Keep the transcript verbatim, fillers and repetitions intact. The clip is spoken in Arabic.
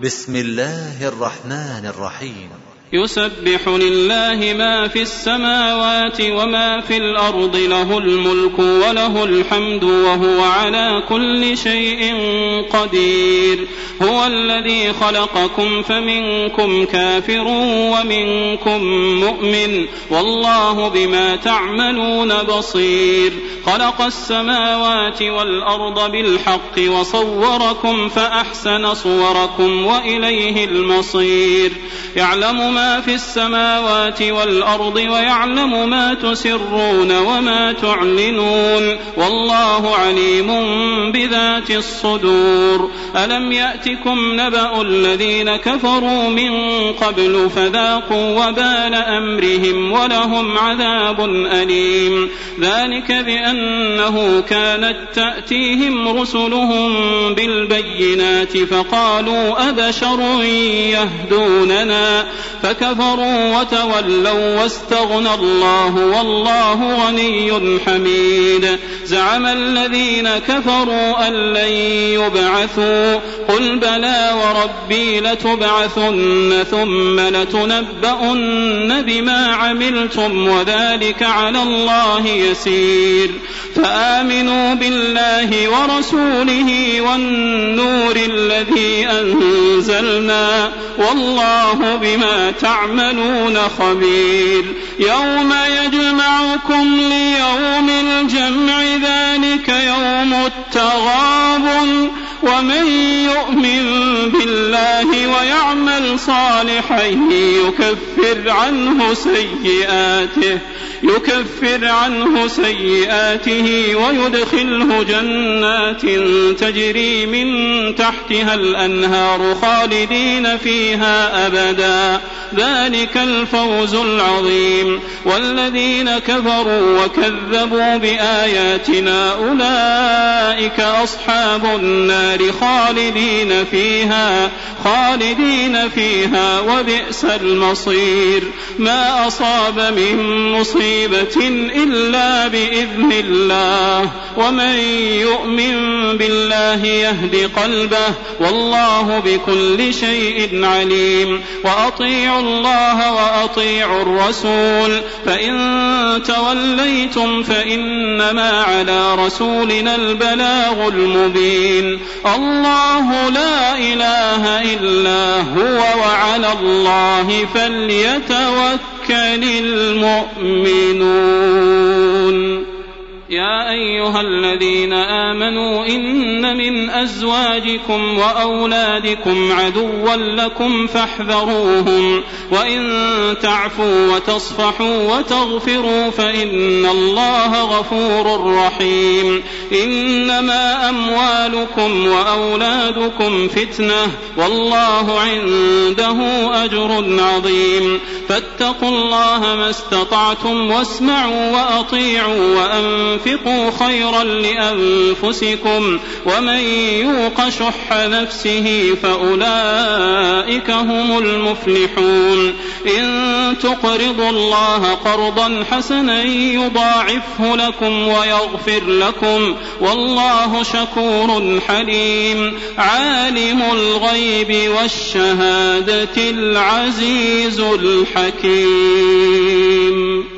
بسم الله الرحمن الرحيم. يسبح لله ما في السماوات وما في الأرض، له الملك وله الحمد وهو على كل شيء قدير. هو الذي خلقكم فمنكم كافر ومنكم مؤمن، والله بما تعملون بصير. خلق السماوات والأرض بالحق وصوركم فأحسن صوركم وإليه المصير. يعلم ما في السماوات والأرض ويعلم ما تسرون وما تعلنون، والله عليم بذات الصدور. ألم يأتكم نبأ الذين كفروا من قبل فذاقوا وبال أمرهم ولهم عذاب أليم. ذلك بأنه كانت تأتيهم رسلهم بالبينات فقالوا أبشر يهدوننا فكفروا وتولوا واستغنى الله والله غني حميد. زعم الذين كفروا أن لن يبعثوا، قل بلى وربي لتبعثن ثم لتنبؤن بما عملتم وذلك على الله يسير. فآمنوا بالله ورسوله والنور الذي أنزلنا، والله بما تعملون خبير. يوم يجمعكم ليوم الجمع، ذلك يوم التغابن. ومن يؤمن بالله ويعمل صالحا يكفر عنه سيئاته يكفر عنه سيئاته ويدخله جنات تجري من تحتها الأنهار خالدين فيها أبدا، ذلك الفوز العظيم. والذين كفروا وكذبوا بآياتنا أولئك أصحاب النار خالدين فيها خالدين فيها وبئس المصير. ما أصاب من مصيبة إلا بإذن الله، ومن يؤمن بالله يهد قلبه، والله بكل شيء عليم. وأطيعوا الله وأطيعوا الرسول، فإن توليتم فإنما على رسولنا البلاغ المبين. الله لا إله إلا هو وعلى الله فليتوكل المؤمنون. يا أيها الذين آمنوا إن من أزواجكم وأولادكم عدوا لكم فاحذروهم، وإن تعفوا وتصفحوا وتغفروا فإن الله غفور رحيم. إنما أموالكم وأولادكم فتنة، والله عنده أجر عظيم. فاتقوا الله ما استطعتم واسمعوا وأطيعوا وأنفقوا خيرا لأنفسكم، ومن يوق شح نفسه فأولئك هم المفلحون. إن تقرضوا الله قرضا حسنا يضاعفه لكم ويغفر لكم، والله شكور حليم. عالم الغيب والشهادة العزيز الحكيم.